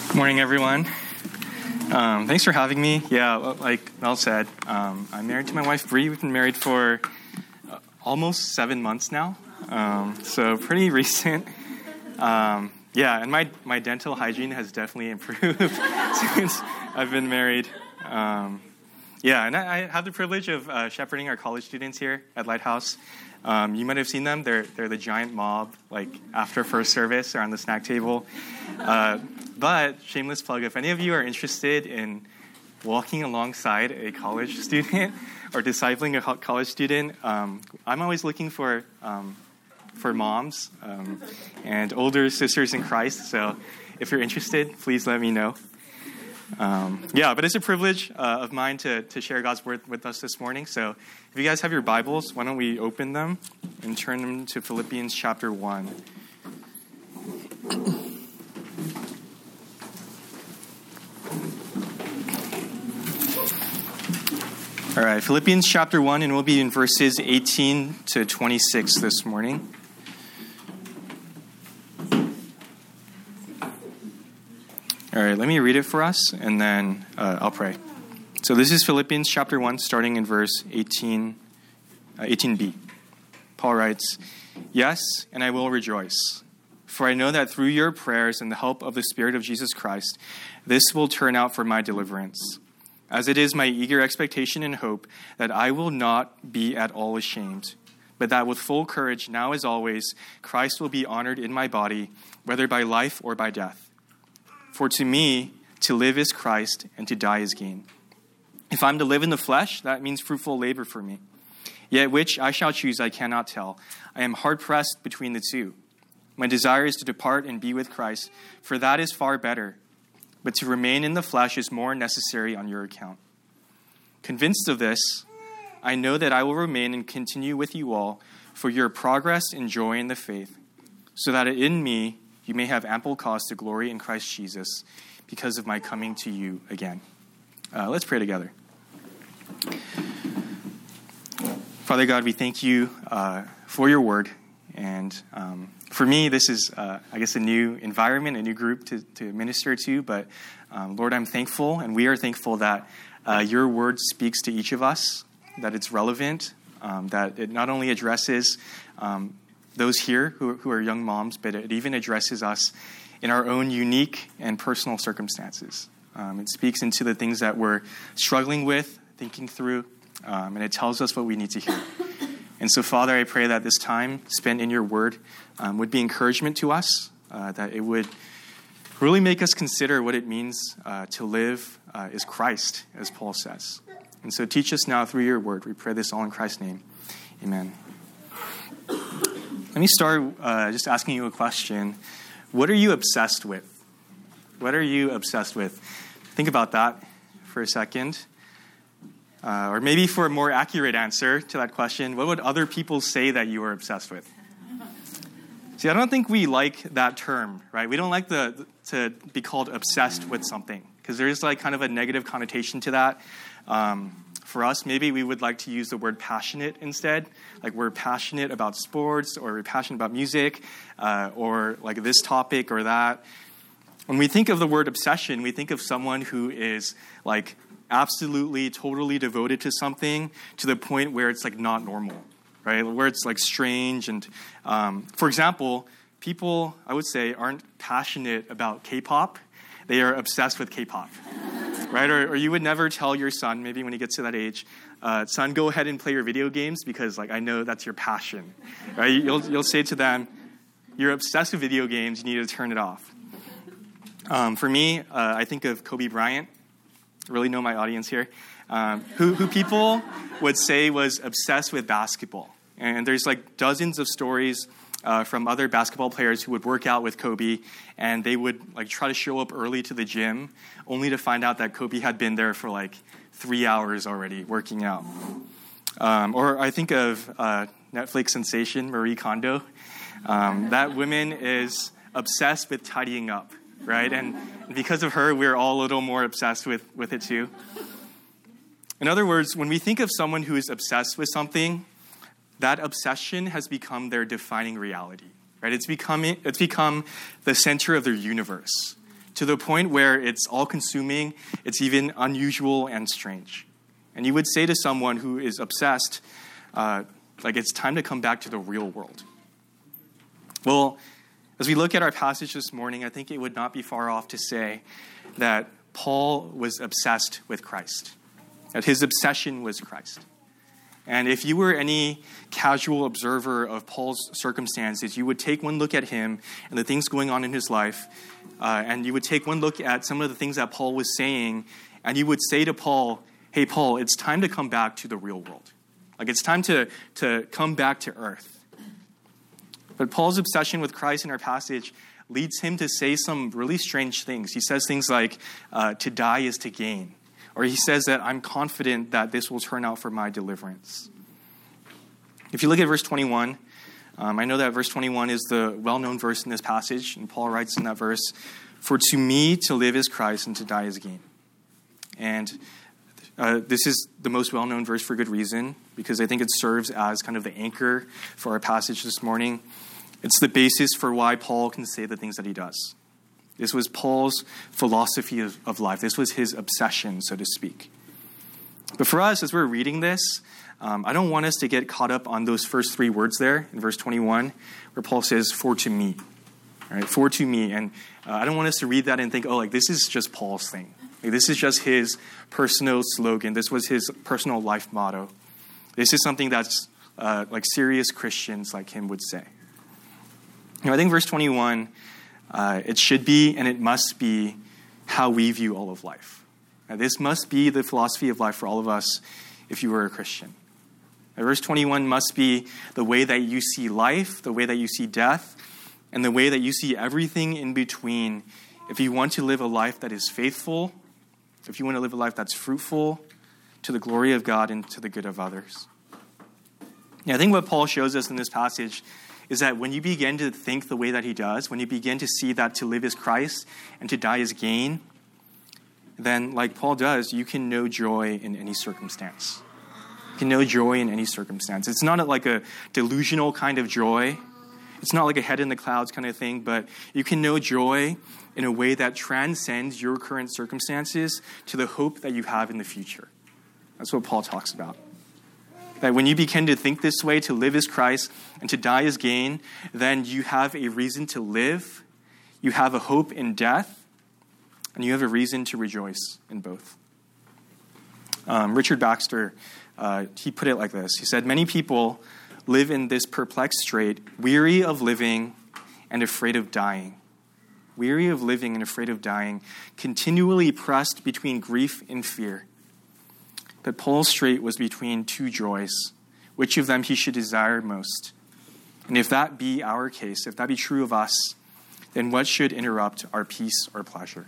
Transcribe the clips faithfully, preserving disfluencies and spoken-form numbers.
Morning, everyone. Um, thanks for having me. Yeah, like Mel said, um, I'm married to my wife, Bree. We've been married for uh, almost seven months now, um, so pretty recent. Um, yeah, and my, my dental hygiene has definitely improved since I've been married. Um, yeah, and I, I have the privilege of uh, shepherding our college students here at Lighthouse. Um, you might have seen them. They're they're the giant mob, like after first service, they're on the snack table. Uh, but shameless plug, if any of you are interested in walking alongside a college student or discipling a college student, um, I'm always looking for um, for moms um, and older sisters in Christ. So if you're interested, please let me know. Um, yeah, but it's a privilege uh, of mine to, to share God's word with us this morning. So if you guys have your Bibles, why don't we open them and turn them to Philippians chapter one. All right, Philippians chapter one, and we'll be in verses eighteen to twenty-six this morning. All right, let me read it for us, and then uh, I'll pray. So this is Philippians chapter one, starting in verse eighteen, uh, eighteen b. Paul writes, "Yes, and I will rejoice, for I know that through your prayers and the help of the Spirit of Jesus Christ, this will turn out for my deliverance, as it is my eager expectation and hope that I will not be at all ashamed, but that with full courage, now as always, Christ will be honored in my body, whether by life or by death. For to me, to live is Christ, and to die is gain. If I'm to live in the flesh, that means fruitful labor for me. Yet which I shall choose, I cannot tell. I am hard-pressed between the two. My desire is to depart and be with Christ, for that is far better. But to remain in the flesh is more necessary on your account. Convinced of this, I know that I will remain and continue with you all for your progress and joy in the faith, so that in me you may have ample cause to glory in Christ Jesus because of my coming to you again." Uh, let's pray together. Father God, we thank you uh, for your word. And um, for me, this is, uh, I guess, a new environment, a new group to, to minister to. But um, Lord, I'm thankful, and we are thankful that uh, your word speaks to each of us, that it's relevant, um, that it not only addresses um, those here who, who are young moms, but it even addresses us in our own unique and personal circumstances. Um, it speaks into the things that we're struggling with, thinking through, um, and it tells us what we need to hear. And so, Father, I pray that this time spent in your word um, would be encouragement to us, uh, that it would really make us consider what it means uh, to live uh, as Christ, as Paul says. And so teach us now through your word. We pray this all in Christ's name. Amen. Let me start uh, just asking you a question. What are you obsessed with? What are you obsessed with? Think about that for a second. Uh, or maybe for a more accurate answer to that question, what would other people say that you are obsessed with? See, I don't think we like that term, right? We don't like the to be called obsessed with something because there's like kind of a negative connotation to that. Um, For us, maybe we would like to use the word passionate instead. Like we're passionate about sports, or we're passionate about music, uh, or like this topic or that. When we think of the word obsession, we think of someone who is like absolutely, totally devoted to something to the point where it's like not normal, right? Where it's like strange. And um, for example, people, I would say, aren't passionate about K-pop. They are obsessed with K-pop. Right, or, or you would never tell your son, maybe when he gets to that age, uh, son, go ahead and play your video games because, like, I know that's your passion. Right? You'll you'll say to them, you're obsessed with video games. You need to turn it off. Um, for me, uh, I think of Kobe Bryant. I really know my audience here. Um, who who people would say was obsessed with basketball, and there's like dozens of stories Uh, from other basketball players who would work out with Kobe, and they would like try to show up early to the gym, only to find out that Kobe had been there for like three hours already working out. Um, or I think of uh, Netflix sensation Marie Kondo. Um, that woman is obsessed with tidying up, right? And because of her, we're all a little more obsessed with, with it too. In other words, when we think of someone who is obsessed with something, that obsession has become their defining reality, right? It's become, it's become the center of their universe, to the point where it's all-consuming, it's even unusual and strange. And you would say to someone who is obsessed, uh, like, it's time to come back to the real world. Well, as we look at our passage this morning, I think it would not be far off to say that Paul was obsessed with Christ, that his obsession was Christ. And if you were any casual observer of Paul's circumstances, you would take one look at him and the things going on in his life, uh, and you would take one look at some of the things that Paul was saying, and you would say to Paul, hey, Paul, it's time to come back to the real world. Like, it's time to, to come back to earth. But Paul's obsession with Christ in our passage leads him to say some really strange things. He says things like, uh, to die is to gain. Or he says that I'm confident that this will turn out for my deliverance. If you look at verse twenty-one, um, I know that verse twenty-one is the well-known verse in this passage, and Paul writes in that verse, for to me to live is Christ and to die is gain. And uh, this is the most well-known verse for good reason, because I think it serves as kind of the anchor for our passage this morning. It's the basis for why Paul can say the things that he does. This was Paul's philosophy of, of life. This was his obsession, so to speak. But for us, as we're reading this, um, I don't want us to get caught up on those first three words there in verse twenty-one, where Paul says, for to me. All right, for to me. And uh, I don't want us to read that and think, oh, like this is just Paul's thing. Like, this is just his personal slogan. This was his personal life motto. This is something that's uh, like serious Christians like him would say. You know, I think verse twenty-one, Uh, it should be and it must be how we view all of life. Now, this must be the philosophy of life for all of us if you were a Christian. Now, verse twenty-one must be the way that you see life, the way that you see death, and the way that you see everything in between if you want to live a life that is faithful, if you want to live a life that's fruitful to the glory of God and to the good of others. Yeah, I think what Paul shows us in this passage is that when you begin to think the way that he does, when you begin to see that to live is Christ and to die is gain, then like Paul does, you can know joy in any circumstance. You can know joy in any circumstance. It's not like a delusional kind of joy. It's not like a head in the clouds kind of thing, but you can know joy in a way that transcends your current circumstances to the hope that you have in the future. That's what Paul talks about. That when you begin to think this way, to live is Christ and to die is gain, then you have a reason to live, you have a hope in death, and you have a reason to rejoice in both. Um, Richard Baxter, uh, he put it like this. He said, many people live in this perplexed strait, weary of living and afraid of dying. Weary of living and afraid of dying, continually pressed between grief and fear. But Paul's strait was between two joys, which of them he should desire most. And if that be our case, if that be true of us, then what should interrupt our peace or pleasure?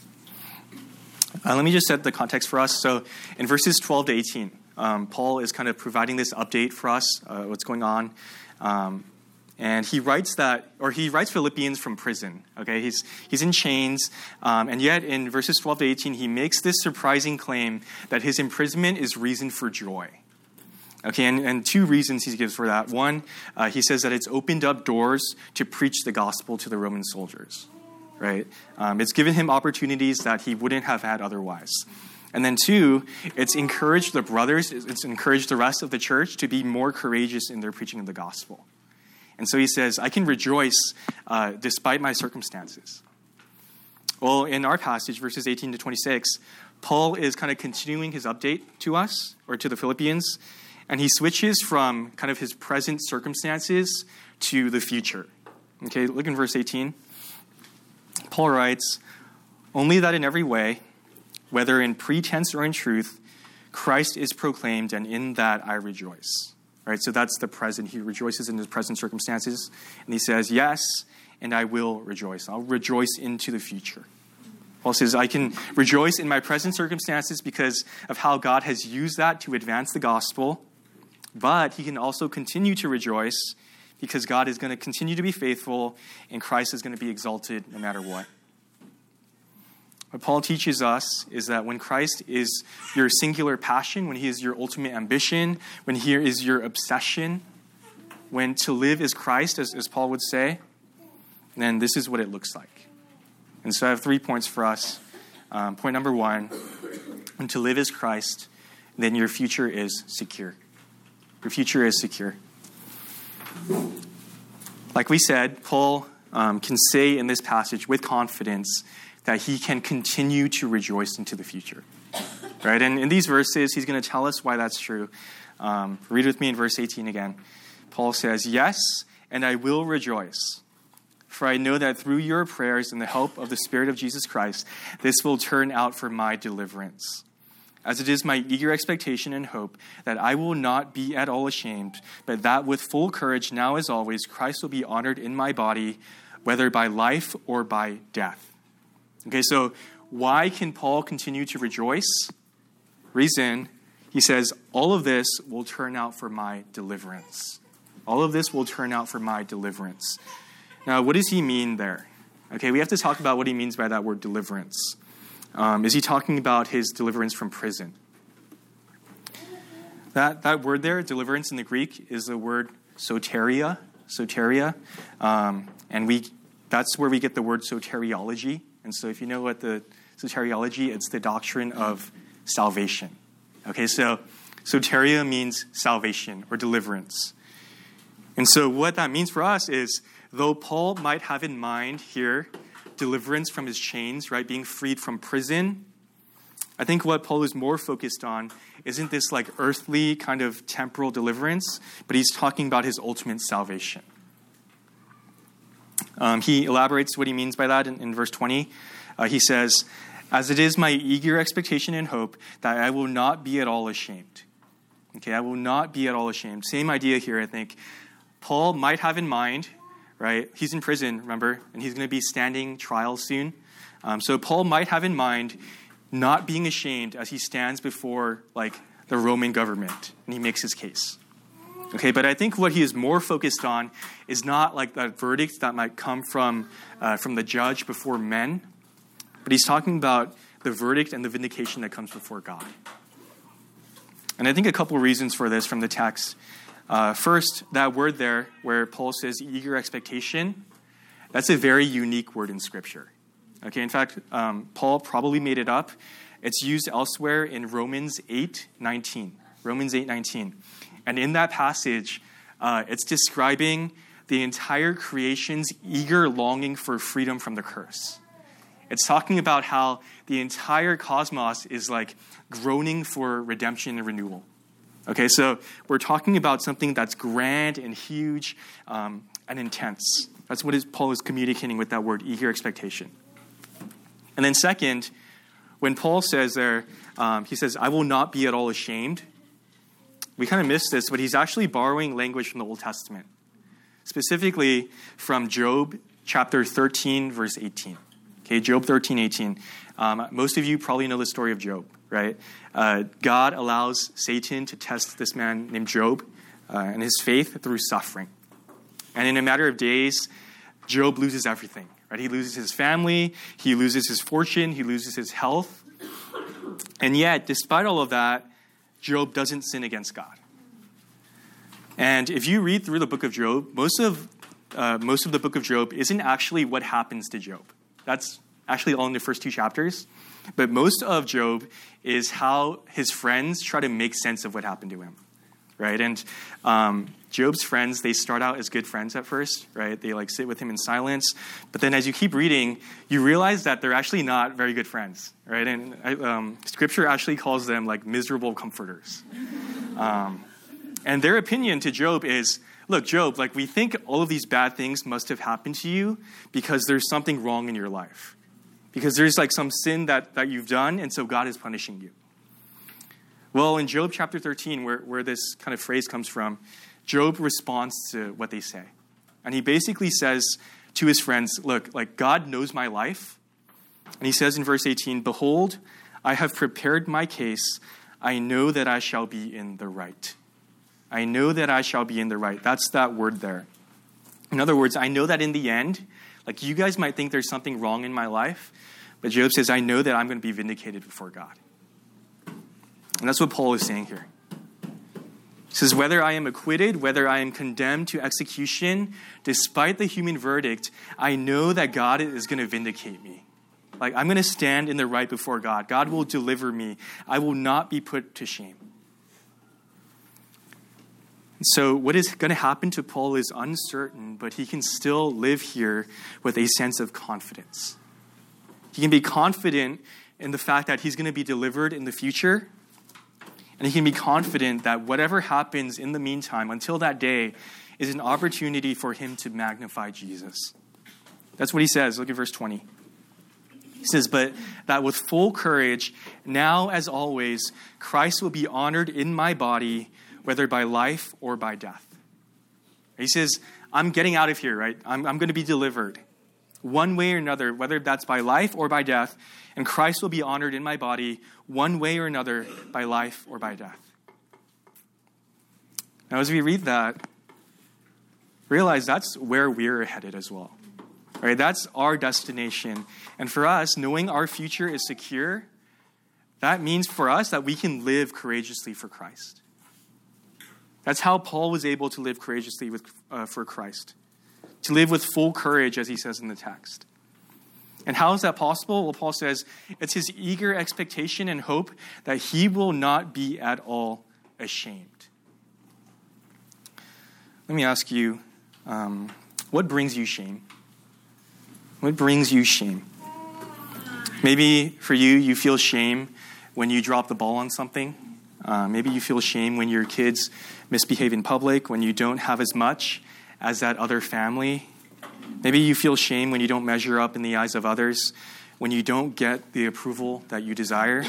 Uh, let me just set the context for us. So in verses twelve to eighteen, um, Paul is kind of providing this update for us, uh, what's going on. Um, And he writes that, or he writes Philippians from prison. Okay, he's he's in chains, um, and yet in verses twelve to eighteen, he makes this surprising claim that his imprisonment is reason for joy. Okay, and, and two reasons he gives for that. One, uh, he says that it's opened up doors to preach the gospel to the Roman soldiers. Right, um, it's given him opportunities that he wouldn't have had otherwise. And then two, it's encouraged the brothers, it's encouraged the rest of the church to be more courageous in their preaching of the gospel. And so he says, I can rejoice uh, despite my circumstances. Well, in our passage, verses eighteen to twenty-six, Paul is kind of continuing his update to us, or to the Philippians, and he switches from kind of his present circumstances to the future. Okay, look in verse eighteen. Paul writes, only that in every way, whether in pretense or in truth, Christ is proclaimed, and in that I rejoice. All right, so that's the present. He rejoices in his present circumstances. And he says, yes, and I will rejoice. I'll rejoice into the future. Paul says, I can rejoice in my present circumstances because of how God has used that to advance the gospel. But he can also continue to rejoice because God is going to continue to be faithful and Christ is going to be exalted no matter what. What Paul teaches us is that when Christ is your singular passion, when he is your ultimate ambition, when he is your obsession, when to live is Christ, as, as Paul would say, then this is what it looks like. And so I have three points for us. Um, point number one, and to live as Christ, then your future is secure. Your future is secure. Like we said, Paul um, can say in this passage with confidence that he can continue to rejoice into the future. Right? And in these verses, he's going to tell us why that's true. Um, read with me in verse eighteen again. Paul says, "Yes, and I will rejoice. For I know that through your prayers and the help of the Spirit of Jesus Christ, this will turn out for my deliverance. As it is my eager expectation and hope that I will not be at all ashamed, but that with full courage, now as always, Christ will be honored in my body, whether by life or by death." Okay, so why can Paul continue to rejoice? Reason, he says, all of this will turn out for my deliverance. All of this will turn out for my deliverance. Now, what does he mean there? Okay, we have to talk about what he means by that word deliverance. Um, is he talking about his deliverance from prison? That that word there, deliverance in the Greek, is the word soteria, soteria, um, and we that's where we get the word soteriology. And so, if you know what the soteriology, it's the doctrine of salvation. Okay, so soteria means salvation or deliverance. And so, what that means for us is, though Paul might have in mind here deliverance from his chains, right, being freed from prison, I think what Paul is more focused on isn't this like earthly kind of temporal deliverance, but he's talking about his ultimate salvation. Um, he elaborates what he means by that in, in verse twenty. Uh, he says, "As it is my eager expectation and hope that I will not be at all ashamed." Okay, I will not be at all ashamed. Same idea here, I think. Paul might have in mind, right? He's in prison, remember, and he's going to be standing trial soon. Um, so Paul might have in mind not being ashamed as he stands before like the Roman government and he makes his case. Okay, but I think what he is more focused on is not like that verdict that might come from uh, from the judge before men, but he's talking about the verdict and the vindication that comes before God. And I think a couple reasons for this from the text. Uh, first, that word there where Paul says eager expectation, that's a very unique word in Scripture. Okay, in fact, um, Paul probably made it up. It's used elsewhere in Romans eight nineteen. Romans eight nineteen. And in that passage, uh, it's describing the entire creation's eager longing for freedom from the curse. It's talking about how the entire cosmos is like groaning for redemption and renewal. Okay, so we're talking about something that's grand and huge um, and intense. That's what is, Paul is communicating with that word, eager expectation. And then second, when Paul says there, um, he says, "I will not be at all ashamed," we kind of miss this, but he's actually borrowing language from the Old Testament, specifically from Job chapter thirteen, verse eighteen. Okay, Job thirteen, eighteen. Um, most of you probably know the story of Job, right? Uh, God allows Satan to test this man named Job uh, and his faith through suffering. And in a matter of days, Job loses everything, right? He loses his family, he loses his fortune, he loses his health. And yet, despite all of that, Job doesn't sin against God. And if you read through the book of Job, most of uh, most of the book of Job isn't actually what happens to Job. That's actually all in the first two chapters. But most of Job is how his friends try to make sense of what happened to him, right? And um, Job's friends, they start out as good friends at first, right? They like sit with him in silence. But then as you keep reading, you realize that they're actually not very good friends, right? And um, Scripture actually calls them like miserable comforters. Um, and their opinion to Job is, look, Job, like we think all of these bad things must have happened to you because there's something wrong in your life. Because there's like some sin that, that you've done, and so God is punishing you. Well, in Job chapter thirteen, where, where this kind of phrase comes from, Job responds to what they say. And he basically says to his friends, look, like God knows my life. And he says in verse eighteen, "Behold, I have prepared my case. I know that I shall be in the right." I know that I shall be in the right. That's that word there. In other words, I know that in the end, like you guys might think there's something wrong in my life, but Job says, I know that I'm going to be vindicated before God. And that's what Paul is saying here. He says, whether I am acquitted, whether I am condemned to execution, despite the human verdict, I know that God is going to vindicate me. Like, I'm going to stand in the right before God. God will deliver me. I will not be put to shame. So what is going to happen to Paul is uncertain, but he can still live here with a sense of confidence. He can be confident in the fact that he's going to be delivered in the future, and he can be confident that whatever happens in the meantime until that day is an opportunity for him to magnify Jesus. That's what he says. Look at verse twenty. He says, but that with full courage, now as always, Christ will be honored in my body, whether by life or by death. He says, I'm getting out of here, right? I'm, I'm going to be delivered one way or another, whether that's by life or by death, and Christ will be honored in my body one way or another, by life or by death. Now, as we read that, realize that's where we're headed as well. Right? That's our destination. And for us, knowing our future is secure, that means for us that we can live courageously for Christ. That's how Paul was able to live courageously with, uh, for Christ. To live with full courage, as he says in the text. And how is that possible? Well, Paul says, it's his eager expectation and hope that he will not be at all ashamed. Let me ask you, um, what brings you shame? What brings you shame? Maybe for you, you feel shame when you drop the ball on something. Uh, maybe you feel shame when your kids misbehave in public, when you don't have as much as that other family. Maybe you feel shame when you don't measure up in the eyes of others, when you don't get the approval that you desire.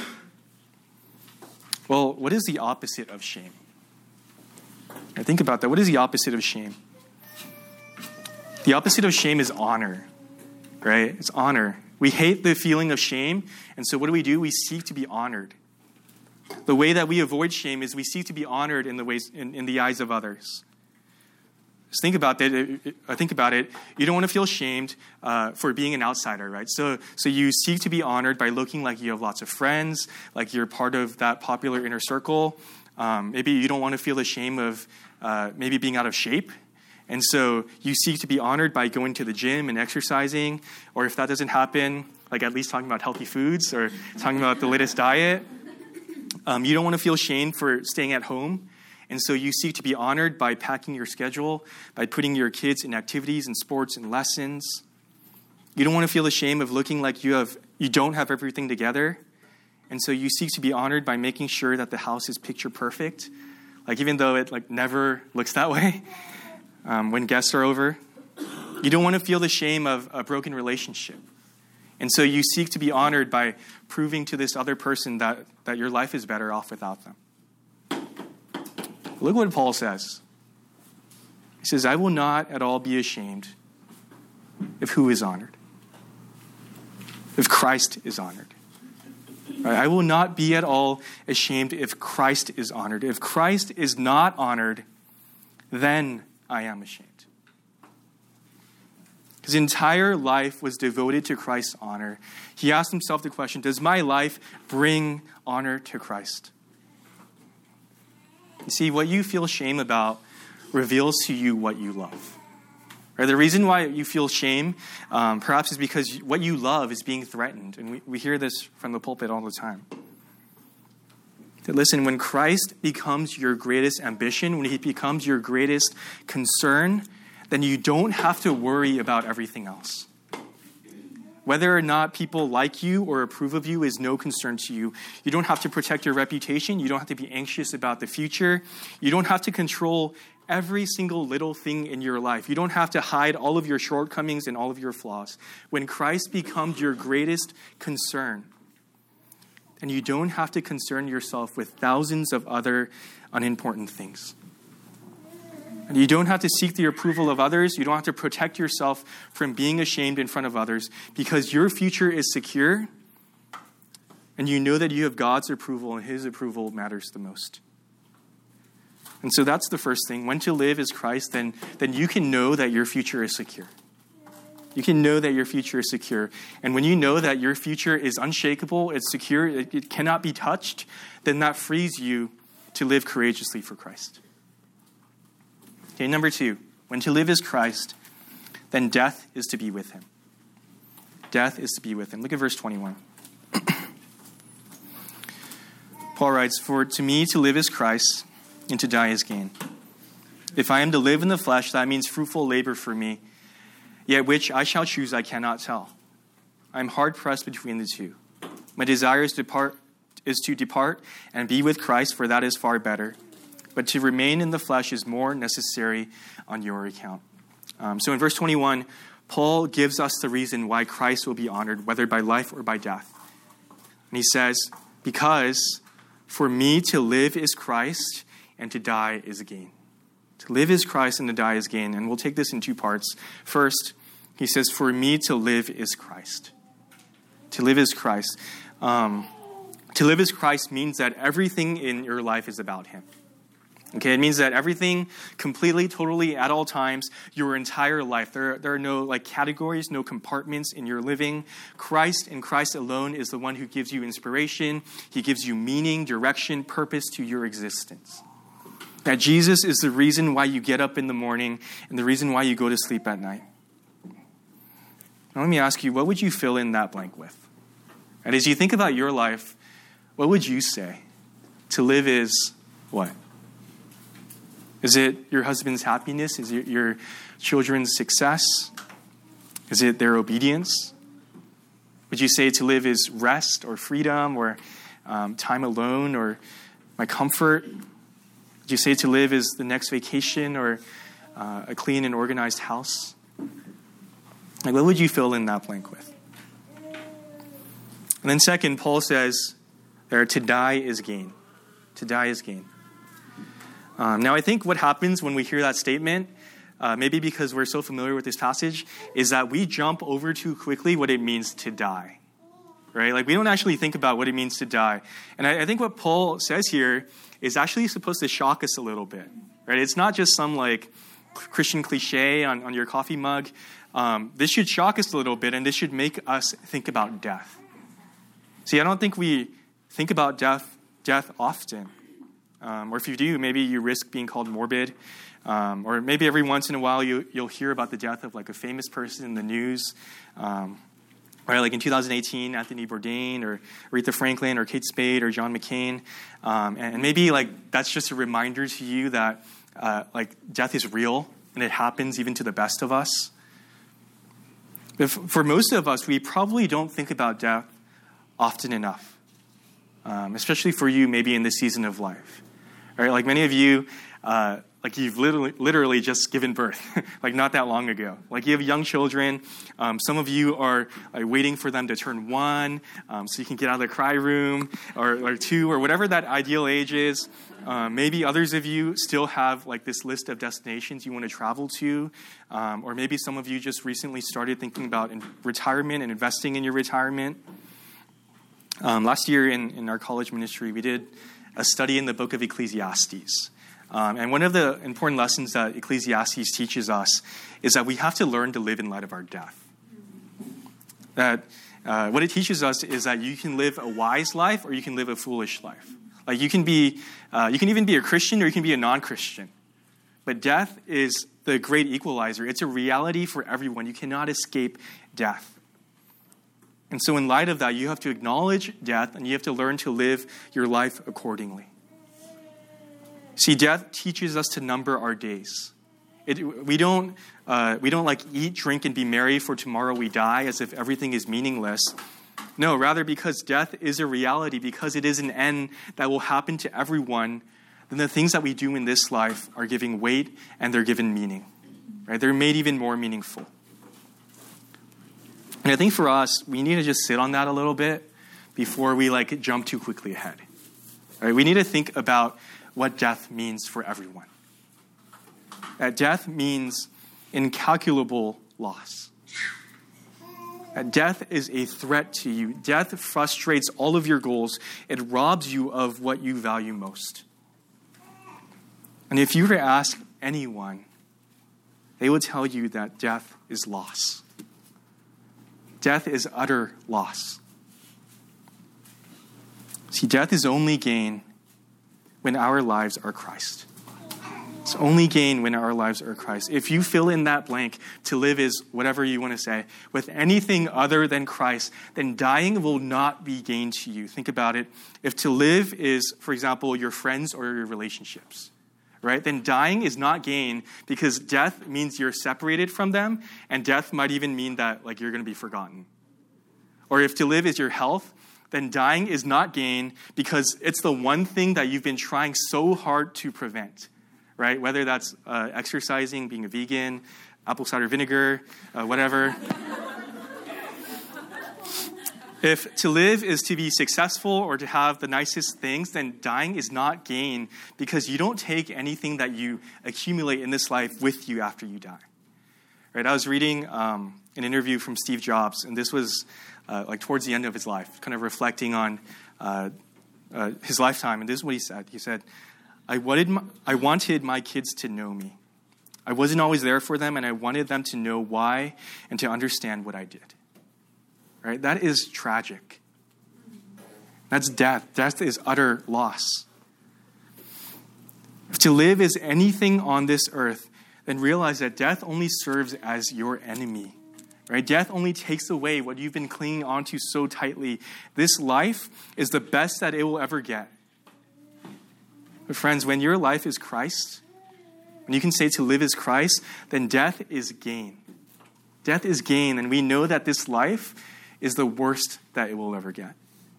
Well, what is the opposite of shame? I think about that. What is the opposite of shame? The opposite of shame is honor, right? It's honor. We hate the feeling of shame, and so what do we do? We seek to be honored. The way that we avoid shame is we seek to be honored in the ways in, in the eyes of others. Just think about it. I think about it. You don't want to feel shamed uh, for being an outsider, right? So, so you seek to be honored by looking like you have lots of friends, like you're part of that popular inner circle. Um, maybe you don't want to feel the shame of uh, maybe being out of shape. And so you seek to be honored by going to the gym and exercising, or if that doesn't happen, like at least talking about healthy foods or talking about the latest diet. Um, you don't want to feel shamed for staying at home. And so you seek to be honored by packing your schedule, by putting your kids in activities and sports and lessons. You don't want to feel the shame of looking like you have you don't have everything together. And so you seek to be honored by making sure that the house is picture perfect. Like even though it like never looks that way um, when guests are over. You don't want to feel the shame of a broken relationship. And so you seek to be honored by proving to this other person that, that your life is better off without them. Look what Paul says. He says, I will not at all be ashamed if who is honored? If Christ is honored. Right? I will not be at all ashamed if Christ is honored. If Christ is not honored, then I am ashamed. His entire life was devoted to Christ's honor. He asked himself the question, does my life bring honor to Christ? You see, what you feel shame about reveals to you what you love. Right? The reason why you feel shame um, perhaps is because what you love is being threatened. And we, we hear this from the pulpit all the time. That listen, when Christ becomes your greatest ambition, when he becomes your greatest concern, then you don't have to worry about everything else. Whether or not people like you or approve of you is no concern to you. You don't have to protect your reputation. You don't have to be anxious about the future. You don't have to control every single little thing in your life. You don't have to hide all of your shortcomings and all of your flaws. When Christ becomes your greatest concern, and you don't have to concern yourself with thousands of other unimportant things. And you don't have to seek the approval of others. You don't have to protect yourself from being ashamed in front of others because your future is secure and you know that you have God's approval and his approval matters the most. And so that's the first thing. When to live is Christ, then, then you can know that your future is secure. You can know that your future is secure. And when you know that your future is unshakable, it's secure, it, it cannot be touched, then that frees you to live courageously for Christ. Okay, number two, when to live is Christ, then death is to be with him. death is to be with him. Look at verse twenty-one. Paul writes, "For to me to live is Christ, and to die is gain. If I am to live in the flesh, that means fruitful labor for me. Yet which I shall choose, I cannot tell. I am hard-pressed between the two. My desire is to depart, is to depart and be with Christ, for that is far better. But to remain in the flesh is more necessary on your account." Um, so in verse twenty-one, Paul gives us the reason why Christ will be honored, whether by life or by death. And he says, because for me to live is Christ, and to die is gain. To live is Christ, and to die is gain. And we'll take this in two parts. First, he says, for me to live is Christ. To live is Christ. Um, to live as Christ means that everything in your life is about him. Okay, it means that everything completely, totally, at all times, your entire life. There, there are no like categories, no compartments in your living. Christ and Christ alone is the one who gives you inspiration. He gives you meaning, direction, purpose to your existence. That Jesus is the reason why you get up in the morning and the reason why you go to sleep at night. Now let me ask you, what would you fill in that blank with? And as you think about your life, what would you say? To live is what? Is it your husband's happiness? Is it your children's success? Is it their obedience? Would you say to live is rest or freedom or um, time alone or my comfort? Would you say to live is the next vacation or uh, a clean and organized house? Like, what would you fill in that blank with? And then second, Paul says there, to die is gain. To die is gain. Um, now, I think what happens when we hear that statement, uh, maybe because we're so familiar with this passage, is that we jump over too quickly what it means to die, right? Like, we don't actually think about what it means to die. And I, I think what Paul says here is actually supposed to shock us a little bit, right? It's not just some, like, Christian cliche on, on your coffee mug. Um, this should shock us a little bit, and this should make us think about death. See, I don't think we think about death, death often. Um, or if you do, maybe you risk being called morbid. Um, or maybe every once in a while you, you'll hear about the death of like a famous person in the news. Um, right, like in two thousand eighteen, Anthony Bourdain or Aretha Franklin or Kate Spade or John McCain. Um, and, and maybe like that's just a reminder to you that uh, like death is real and it happens even to the best of us. But f- for most of us, we probably don't think about death often enough. Um, especially for you maybe in this season of life. Right, like many of you, uh, like you've literally, literally just given birth, like not that long ago. Like you have young children. Um, some of you are like, waiting for them to turn one um, so you can get out of the cry room, or, or two, or whatever that ideal age is. Um, maybe others of you still have like this list of destinations you want to travel to. Um, or maybe some of you just recently started thinking about in retirement and investing in your retirement. Um, last year in, in our college ministry, we did a study in the book of Ecclesiastes. Um, and one of the important lessons that Ecclesiastes teaches us is that we have to learn to live in light of our death. That uh, what it teaches us is that you can live a wise life or you can live a foolish life. Like you can be, uh, you can even be a Christian or you can be a non-Christian. But death is the great equalizer. It's a reality for everyone. You cannot escape death. And so in light of that, you have to acknowledge death and you have to learn to live your life accordingly. See, death teaches us to number our days. It, we don't, uh, we don't like eat, drink, and be merry for tomorrow we die as if everything is meaningless. No, rather because death is a reality, because it is an end that will happen to everyone, then the things that we do in this life are giving weight and they're given meaning. Right? They're made even more meaningful. And I think for us, we need to just sit on that a little bit before we like jump too quickly ahead. Right? We need to think about what death means for everyone. That death means incalculable loss. That death is a threat to you. Death frustrates all of your goals. It robs you of what you value most. And if you were to ask anyone, they would tell you that death is loss. Death is utter loss. See, death is only gain when our lives are Christ. It's only gain when our lives are Christ. If you fill in that blank, to live is whatever you want to say, with anything other than Christ, then dying will not be gain to you. Think about it. If to live is, for example, your friends or your relationships, right? Then dying is not gain, because death means you're separated from them, and death might even mean that like you're going to be forgotten. Or if to live is your health, then dying is not gain, because it's the one thing that you've been trying so hard to prevent. Right? Whether that's uh, exercising, being a vegan, apple cider vinegar, uh, whatever. If to live is to be successful or to have the nicest things, then dying is not gain, because you don't take anything that you accumulate in this life with you after you die. Right? I was reading um, an interview from Steve Jobs, and this was uh, like towards the end of his life, kind of reflecting on uh, uh, his lifetime. And this is what he said. He said, I wanted, my, I wanted my kids to know me. I wasn't always there for them, and I wanted them to know why and to understand what I did. Right? That is tragic. That's death. Death is utter loss. If to live is anything on this earth, then realize that death only serves as your enemy. Right? Death only takes away what you've been clinging onto so tightly. This life is the best that it will ever get. But friends, when your life is Christ, when you can say to live is Christ, then death is gain. Death is gain, and we know that this life is the worst that it will ever get.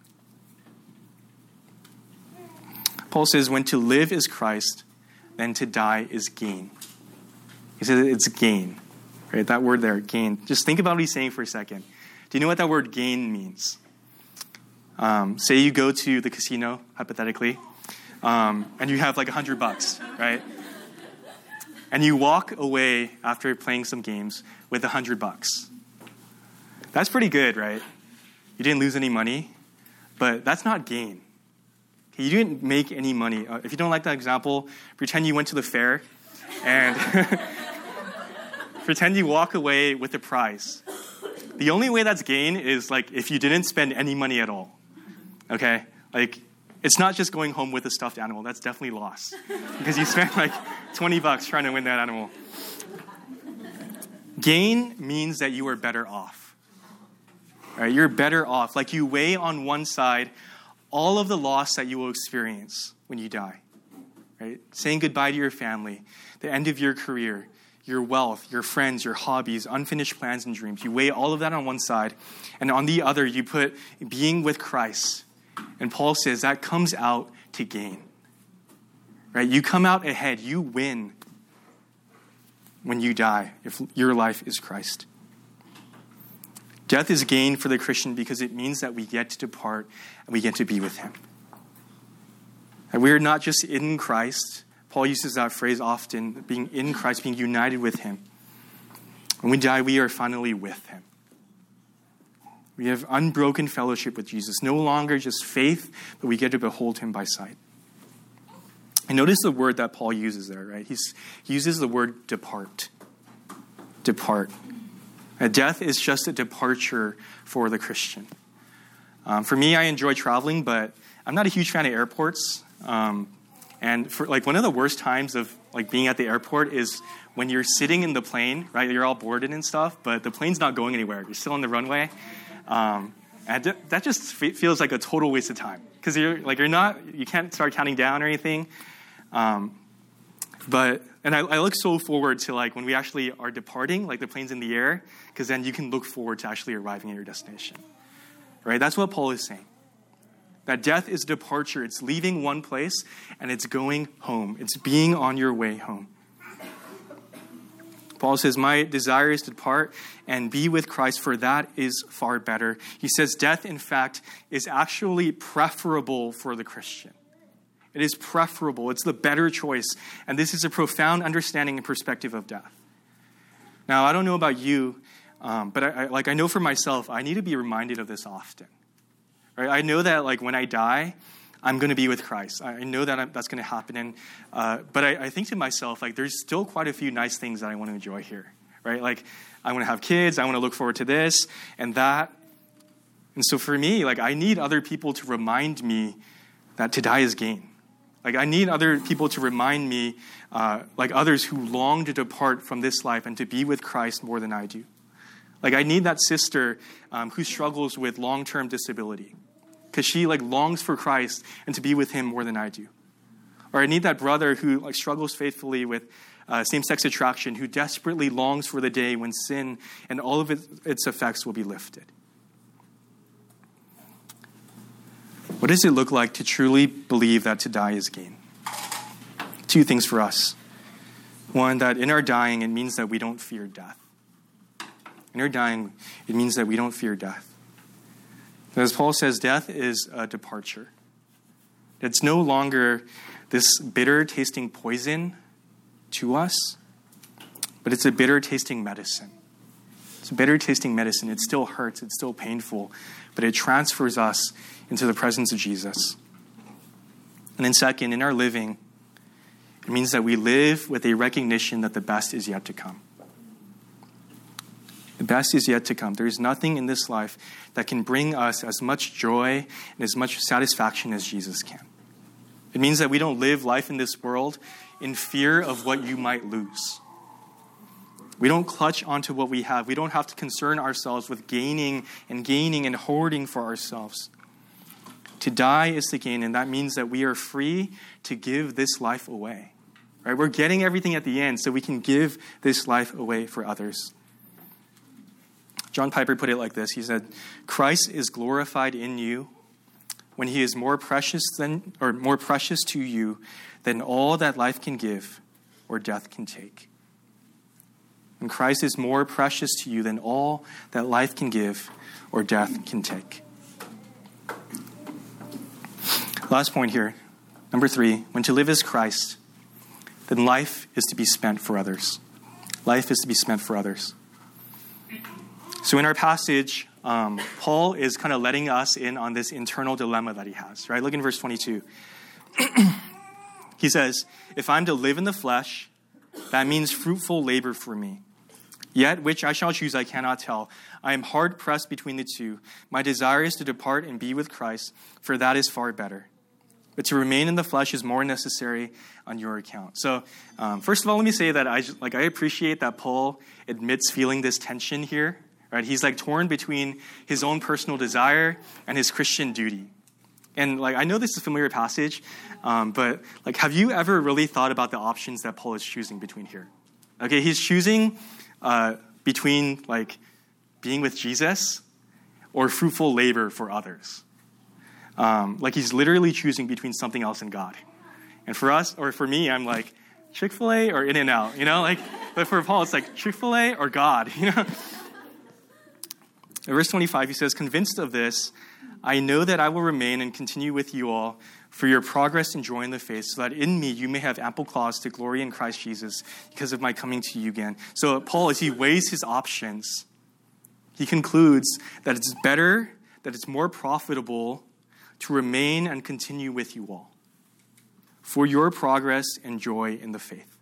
Paul says, when to live is Christ, then to die is gain. He says it's gain. Right? That word there, gain. Just think about what he's saying for a second. Do you know what that word gain means? Um, say you go to the casino, hypothetically, Um, and you have like a hundred bucks, right? And you walk away after playing some games with a hundred bucks. That's pretty good, right? You didn't lose any money, but that's not gain. Okay, you didn't make any money. Uh, if you don't like that example, pretend you went to the fair and pretend you walk away with a prize. The only way that's gain is like if you didn't spend any money at all. Okay? Like, it's not just going home with a stuffed animal. That's definitely loss. Because you spent like twenty bucks trying to win that animal. Gain means that you are better off. Right? You're better off. Like you weigh on one side all of the loss that you will experience when you die. Right? Saying goodbye to your family, the end of your career, your wealth, your friends, your hobbies, unfinished plans and dreams. You weigh all of that on one side. And on the other, you put being with Christ. And Paul says that comes out to gain. Right? You come out ahead. You win when you die, if your life is Christ. Death is gain for the Christian because it means that we get to depart and we get to be with him. And we are not just in Christ. Paul uses that phrase often, being in Christ, being united with him. When we die, we are finally with him. We have unbroken fellowship with Jesus. No longer just faith, but we get to behold him by sight. And notice the word that Paul uses there, right? He's, he uses the word depart. Depart. Uh, death is just a departure for the Christian. Um, for me, I enjoy traveling, but I'm not a huge fan of airports. Um, and for like one of the worst times of like being at the airport is when you're sitting in the plane, right? You're all boarded and stuff, but the plane's not going anywhere. You're still on the runway. Um, and that just feels like a total waste of time because you're like you're not you can't start counting down or anything. Um, but and I, I look so forward to like when we actually are departing, like the plane's in the air, because then you can look forward to actually arriving at your destination. Right? That's what Paul is saying. That death is departure. It's leaving one place and it's going home. It's being on your way home. Paul says, my desire is to depart and be with Christ, for that is far better. He says death, in fact, is actually preferable for the Christian. It is preferable. It's the better choice. And this is a profound understanding and perspective of death. Now, I don't know about you, um, but I, I, like I know for myself, I need to be reminded of this often. Right? I know that like when I die, I'm going to be with Christ. I know that I'm, that's going to happen. And, uh, but I, I think to myself, like, there's still quite a few nice things that I want to enjoy here, right? Like, I want to have kids. I want to look forward to this and that. And so for me, like, I need other people to remind me that to die is gain. Like, I need other people to remind me, uh, like others who long to depart from this life and to be with Christ more than I do. Like, I need that sister um, who struggles with long-term disability because she, like, longs for Christ and to be with him more than I do. Or I need that brother who, like, struggles faithfully with uh, same-sex attraction, who desperately longs for the day when sin and all of its, its effects will be lifted. What does it look like to truly believe that to die is gain? Two things for us. One, that in our dying, it means that we don't fear death. In our dying, it means that we don't fear death. As Paul says, death is a departure. It's no longer this bitter-tasting poison to us, but it's a bitter-tasting medicine. It's a bitter-tasting medicine. It still hurts. It's still painful, but it transfers us into the presence of Jesus. And then second, in our living, it means that we live with a recognition that the best is yet to come. The best is yet to come. There is nothing in this life that can bring us as much joy and as much satisfaction as Jesus can. It means that we don't live life in this world in fear of what you might lose. We don't clutch onto what we have. We don't have to concern ourselves with gaining and gaining and hoarding for ourselves. To die is to gain, and that means that we are free to give this life away. Right? We're getting everything at the end so we can give this life away for others. John Piper put it like this. He said, Christ is glorified in you when he is more precious than, or more precious to you than all that life can give or death can take. When Christ is more precious to you than all that life can give or death can take. Last point here. Number three, when to live is Christ, then life is to be spent for others. Life is to be spent for others. So in our passage, um, Paul is kind of letting us in on this internal dilemma that he has, right? Look in verse twenty-two. He says, if I'm to live in the flesh, that means fruitful labor for me. Yet which I shall choose I cannot tell. I am hard pressed between the two. My desire is to depart and be with Christ, for that is far better. But to remain in the flesh is more necessary on your account. So, um, first of all, let me say that I just, like I appreciate that Paul admits feeling this tension here. Right? He's like torn between his own personal desire and his Christian duty. And like I know this is a familiar passage, um, but like have you ever really thought about the options that Paul is choosing between here? Okay, he's choosing uh, between like being with Jesus or fruitful labor for others. Um, like he's literally choosing between something else and God. And for us, or for me, I'm like, Chick-fil-A or In-N-Out, you know? Like, but for Paul, it's like Chick-fil-A or God, you know? In verse twenty-five, he says, convinced of this, I know that I will remain and continue with you all for your progress and joy in the faith, so that in me you may have ample cause to glory in Christ Jesus because of my coming to you again. So Paul, as he weighs his options, he concludes that it's better, that it's more profitable to remain and continue with you all for your progress and joy in the faith.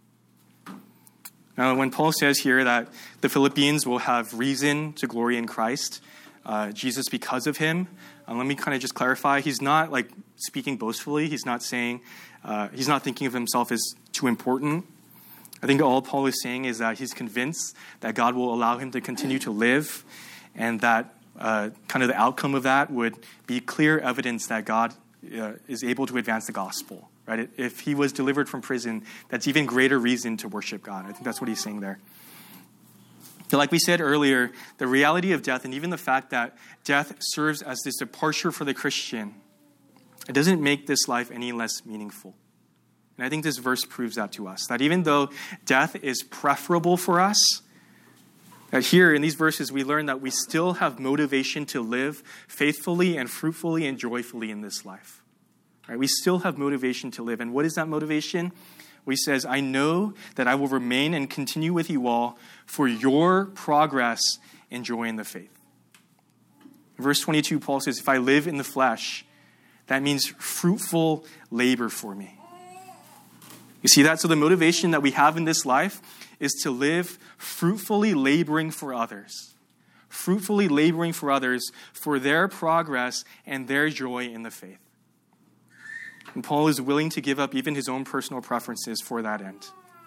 Now, when Paul says here that the Philippians will have reason to glory in Christ, uh, Jesus because of him, um, let me kind of just clarify. He's not like speaking boastfully. He's not saying, uh, he's not thinking of himself as too important. I think all Paul is saying is that he's convinced that God will allow him to continue to live and that Uh, kind of the outcome of that would be clear evidence that God uh, is able to advance the gospel, right? If he was delivered from prison, that's even greater reason to worship God. I think that's what he's saying there. But like we said earlier, the reality of death and even the fact that death serves as this departure for the Christian, it doesn't make this life any less meaningful. And I think this verse proves that to us, that even though death is preferable for us, that here in these verses, we learn that we still have motivation to live faithfully and fruitfully and joyfully in this life. Right? We still have motivation to live. And what is that motivation? He says, I know that I will remain and continue with you all for your progress and joy in the faith. In verse twenty-two, Paul says, if I live in the flesh, that means fruitful labor for me. You see that? So the motivation that we have in this life is to live fruitfully laboring for others. Fruitfully laboring for others for their progress and their joy in the faith. And Paul is willing to give up even his own personal preferences for that end.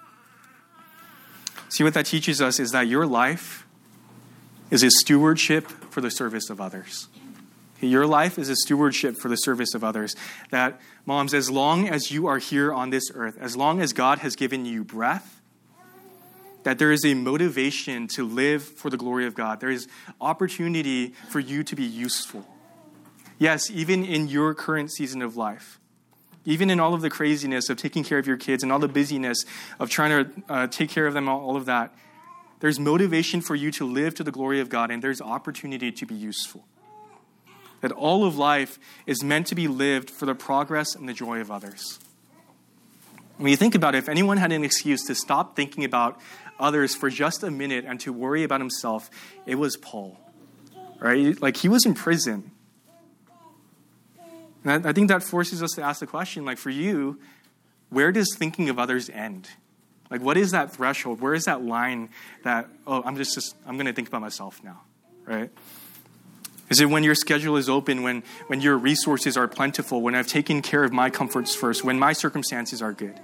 See, what that teaches us is that your life is a stewardship for the service of others. Your life is a stewardship for the service of others. That, moms, as long as you are here on this earth, as long as God has given you breath, that there is a motivation to live for the glory of God. There is opportunity for you to be useful. Yes, even in your current season of life, even in all of the craziness of taking care of your kids and all the busyness of trying to uh, take care of them, all, all of that, there's motivation for you to live to the glory of God, and there's opportunity to be useful. That all of life is meant to be lived for the progress and the joy of others. When you think about it, if anyone had an excuse to stop thinking about others for just a minute and to worry about himself, it was Paul. Right? Like, he was in prison. And I think that forces us to ask the question, like, for you, where does thinking of others end? Like, what is that threshold? Where is that line that, oh, I'm just, just I'm going to think about myself now, right? Is it when your schedule is open, when, when your resources are plentiful, when I've taken care of my comforts first, when my circumstances are good?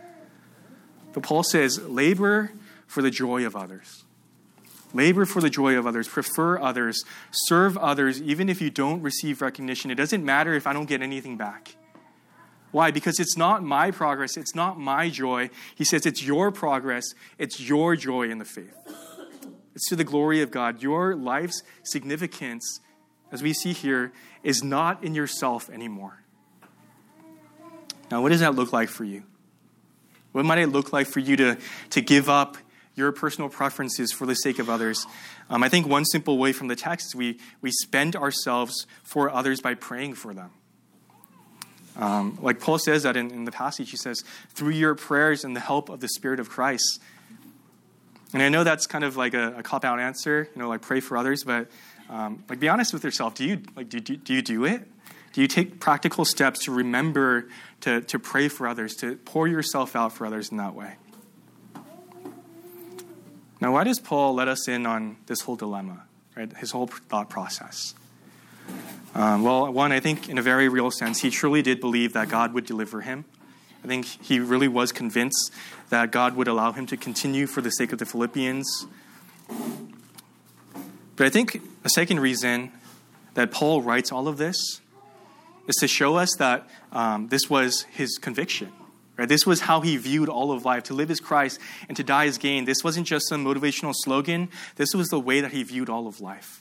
But Paul says, labor for the joy of others. Labor for the joy of others. Prefer others. Serve others, even if you don't receive recognition. It doesn't matter if I don't get anything back. Why? Because it's not my progress. It's not my joy. He says it's your progress. It's your joy in the faith. It's to the glory of God. Your life's significance, as we see here, is not in yourself anymore. Now, what does that look like for you? What might it look like for you to, to give up your personal preferences for the sake of others? Um, I think one simple way from the text is we, we spend ourselves for others by praying for them. Um, like Paul says that in, in the passage, he says, through your prayers and the help of the Spirit of Christ. And I know that's kind of like a, a cop-out answer, you know, like pray for others, but um, like be honest with yourself. Do you like do, do, do you do it? Do you take practical steps to remember to, to pray for others, to pour yourself out for others in that way? Now, why does Paul let us in on this whole dilemma, right? His whole thought process. Um, well, one, I think in a very real sense, he truly did believe that God would deliver him. I think he really was convinced that God would allow him to continue for the sake of the Philippians. But I think a second reason that Paul writes all of this is to show us that um, this was his conviction. Right? This was how he viewed all of life. To live as Christ and to die as gain. This wasn't just some motivational slogan. This was the way that he viewed all of life.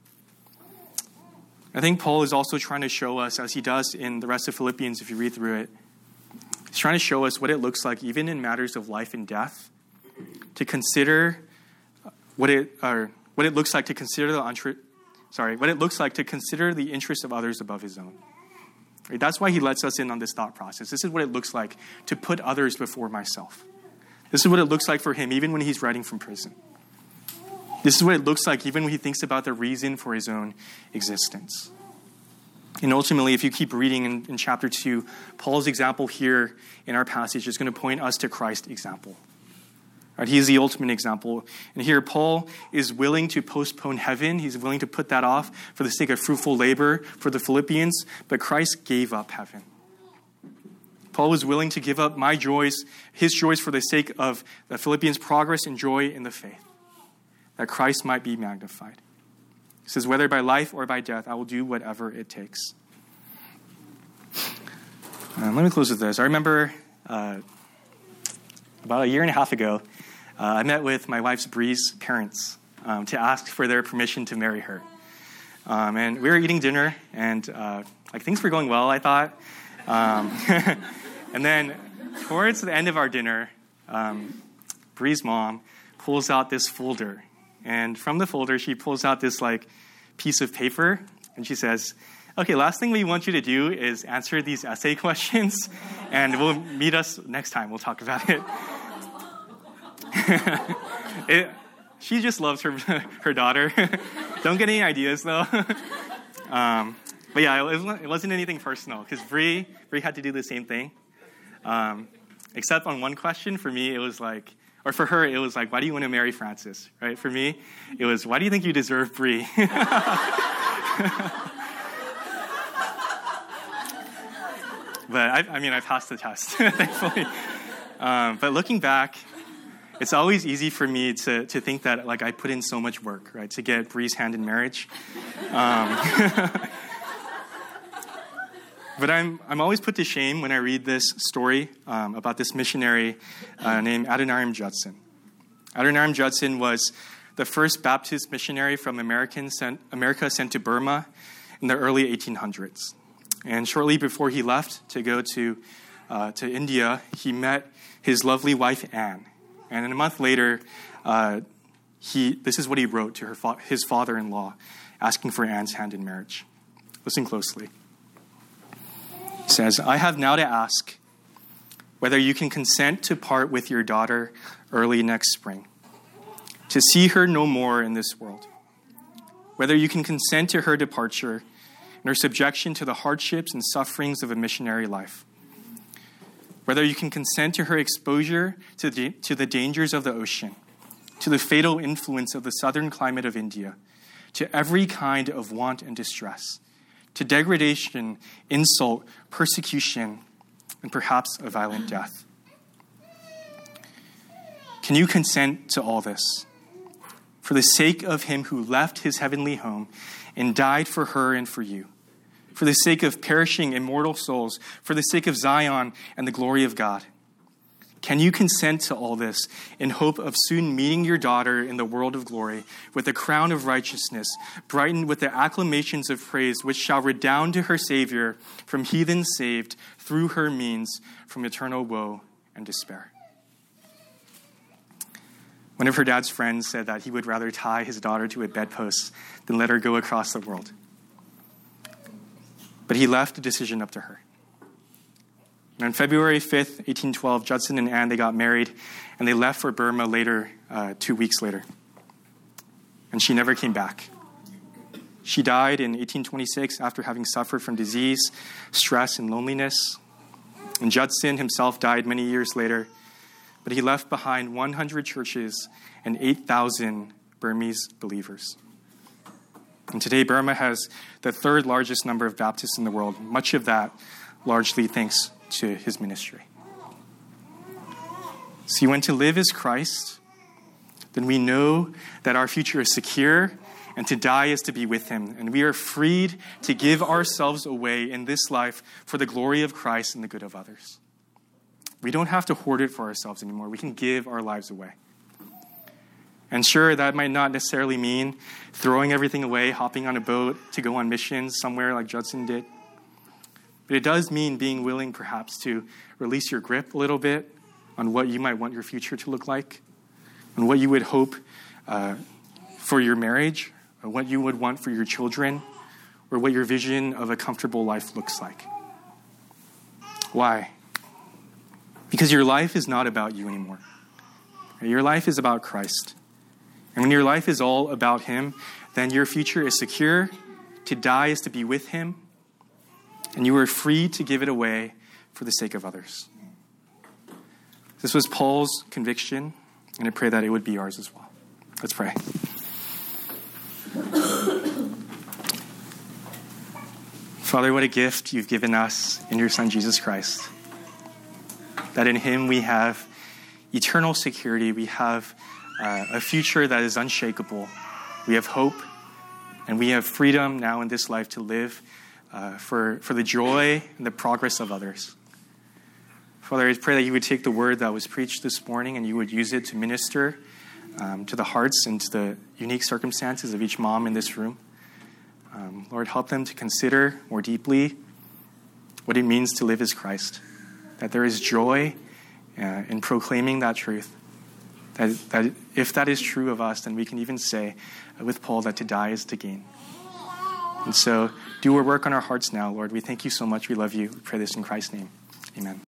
I think Paul is also trying to show us, as he does in the rest of Philippians, if you read through it, he's trying to show us what it looks like, even in matters of life and death, to consider what it or what it looks like to consider the untre- sorry, what it looks like to consider the interests of others above his own. Right? That's why he lets us in on this thought process. This is what it looks like to put others before myself. This is what it looks like for him, even when he's writing from prison. This is what it looks like even when he thinks about the reason for his own existence. And ultimately, if you keep reading in, in chapter two, Paul's example here in our passage is going to point us to Christ's example. Right? He is the ultimate example. And here, Paul is willing to postpone heaven. He's willing to put that off for the sake of fruitful labor for the Philippians, but Christ gave up heaven. Paul was willing to give up my joys, his joys for the sake of the Philippians' progress and joy in the faith, that Christ might be magnified. He says, whether by life or by death, I will do whatever it takes. Um, let me close with this. I remember uh, about a year and a half ago, uh, I met with my wife's Bree's parents um, to ask for their permission to marry her. Um, and we were eating dinner, and uh, like things were going well, I thought. Um, and then towards the end of our dinner, um, Bree's mom pulls out this folder. And from the folder, she pulls out this like piece of paper, and she says, okay, last thing we want you to do is answer these essay questions, and we'll meet us next time. We'll talk about it. it she just loves her her daughter. Don't get any ideas, though. um, but yeah, it wasn't, it wasn't anything personal, because Bree, Bree had to do the same thing. Um, except on one question, for me, it was like, or for her, it was like, why do you want to marry Francis, right? For me, it was, why do you think you deserve Bree? But I, I mean, I passed the test, thankfully. Um, but looking back, it's always easy for me to to think that like I put in so much work, right, to get Bree's hand in marriage. Um, but I'm I'm always put to shame when I read this story um, about this missionary uh, named Adoniram Judson. Adoniram Judson was the first Baptist missionary from American sent, America sent to Burma in the early eighteen hundreds. And shortly before he left to go to uh, to India, he met his lovely wife, Anne. And a month later, uh, he this is what he wrote to her fa- his father-in-law, asking for Anne's hand in marriage. Listen closely. He says, "I have now to ask whether you can consent to part with your daughter early next spring, to see her no more in this world. Whether you can consent to her departure and her subjection to the hardships and sufferings of a missionary life. Whether you can consent to her exposure to the, to the dangers of the ocean, to the fatal influence of the southern climate of India, to every kind of want and distress, to degradation, insult, persecution, and perhaps a violent death. Can you consent to all this for the sake of him who left his heavenly home and died for her and for you, for the sake of perishing immortal souls, for the sake of Zion and the glory of God? Can you consent to all this in hope of soon meeting your daughter in the world of glory with a crown of righteousness, brightened with the acclamations of praise which shall redound to her Savior, from heathens saved through her means, from eternal woe and despair?" One of her dad's friends said that he would rather tie his daughter to a bedpost than let her go across the world. But he left the decision up to her. And on February fifth, eighteen twelve, Judson and Anne, they got married, and they left for Burma later, uh, two weeks later. And she never came back. She died in eighteen twenty-six after having suffered from disease, stress, and loneliness. And Judson himself died many years later, but he left behind one hundred churches and eight thousand Burmese believers. And today, Burma has the third largest number of Baptists in the world, much of that largely thanks to his ministry. See, when to live is Christ, then we know that our future is secure, and to die is to be with him. And we are freed to give ourselves away in this life for the glory of Christ and the good of others. We don't have to hoard it for ourselves anymore. We can give our lives away. And sure, that might not necessarily mean throwing everything away, hopping on a boat to go on missions somewhere like Judson did. But it does mean being willing, perhaps, to release your grip a little bit on what you might want your future to look like, on what you would hope uh, for your marriage, or what you would want for your children, or what your vision of a comfortable life looks like. Why? Because your life is not about you anymore. Your life is about Christ. And when your life is all about him, then your future is secure. To die is to be with him. And you are free to give it away for the sake of others. This was Paul's conviction, and I pray that it would be ours as well. Let's pray. Father, what a gift you've given us in your Son, Jesus Christ. That in him we have eternal security. We have uh, a future that is unshakable. We have hope, and we have freedom now in this life to live uh, for, for the joy and the progress of others. Father, I pray that you would take the word that was preached this morning and you would use it to minister um, to the hearts and to the unique circumstances of each mom in this room. Um, Lord, help them to consider more deeply what it means to live as Christ. That there is joy uh, in proclaiming that truth. That, that if that is true of us, then we can even say uh, with Paul that to die is to gain. And so do our work on our hearts now, Lord. We thank you so much. We love you. We pray this in Christ's name. Amen.